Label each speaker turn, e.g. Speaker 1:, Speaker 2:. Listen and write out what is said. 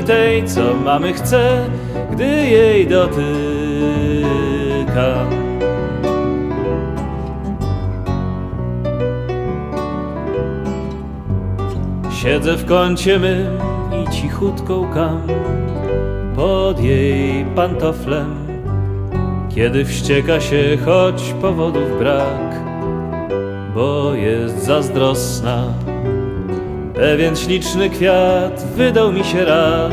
Speaker 1: i tej, co mamy chce, gdy jej dotykam. Siedzę w kącie mym i cichutko łkam pod jej pantoflem, kiedy wścieka się, choć powodów brak, bo jest zazdrosna. Pewien śliczny kwiat wydał mi się raz.